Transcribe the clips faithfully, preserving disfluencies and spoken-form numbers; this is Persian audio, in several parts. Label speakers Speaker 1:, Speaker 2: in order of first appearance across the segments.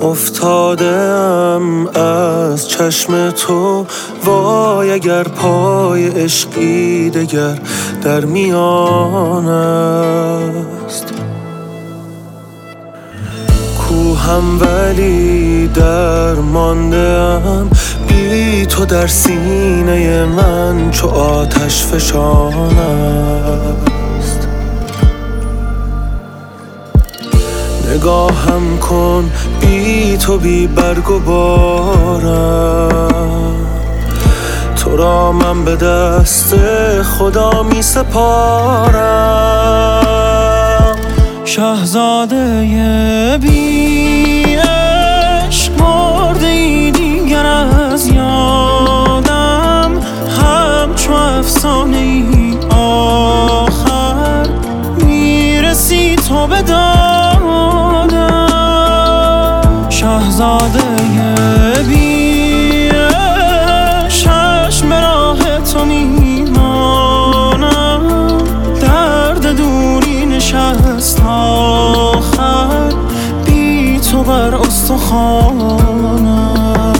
Speaker 1: افتادم از چشم تو، وای اگر پای عشقی دگر در میان است. کوهم ولی درمانده‌ام، بی تو در سینه من چو آتش فشان است. نگاهم کن بی تو بی برگ و بارم، تو را من به دست خدا می سپارم.
Speaker 2: شاهزاده بی عشق مرده ای دیگر از یادم، همچو افسانه ای آخر میرسی تو به دادم. شاهزاده بی عشق چشم به راه تو میمانم، درد دوری نشست آخر بی تو بر استخوانم.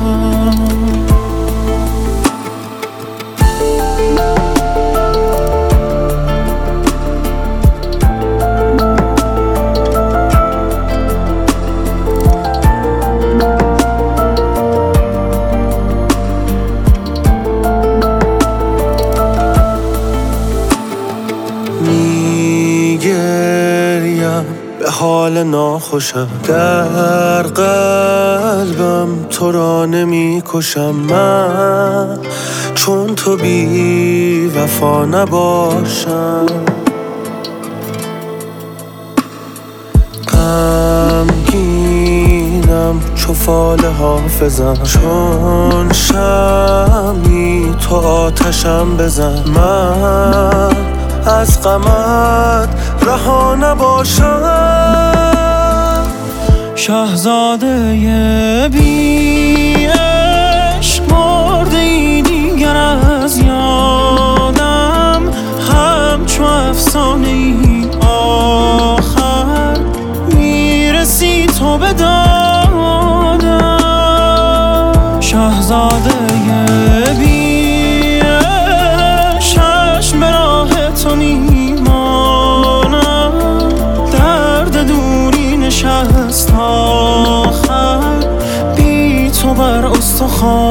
Speaker 1: میگریم به حال ناخوشم، در قلبم تو را نمی کشم. من چون تو بی وفا نباشم، غمگینم چو فال حافظم، چون شمعی تو آتشم بزن. من از غمت رها نباشم.
Speaker 2: شاهزاده بی عشق مرده ای دیگر از یادم، همچو افسانه ای آخر میرسی تو به دادم. شاهزاده بی عشق چشم به راه تو میمانم، درد دوری نشست آخر بی تو بر استخوان.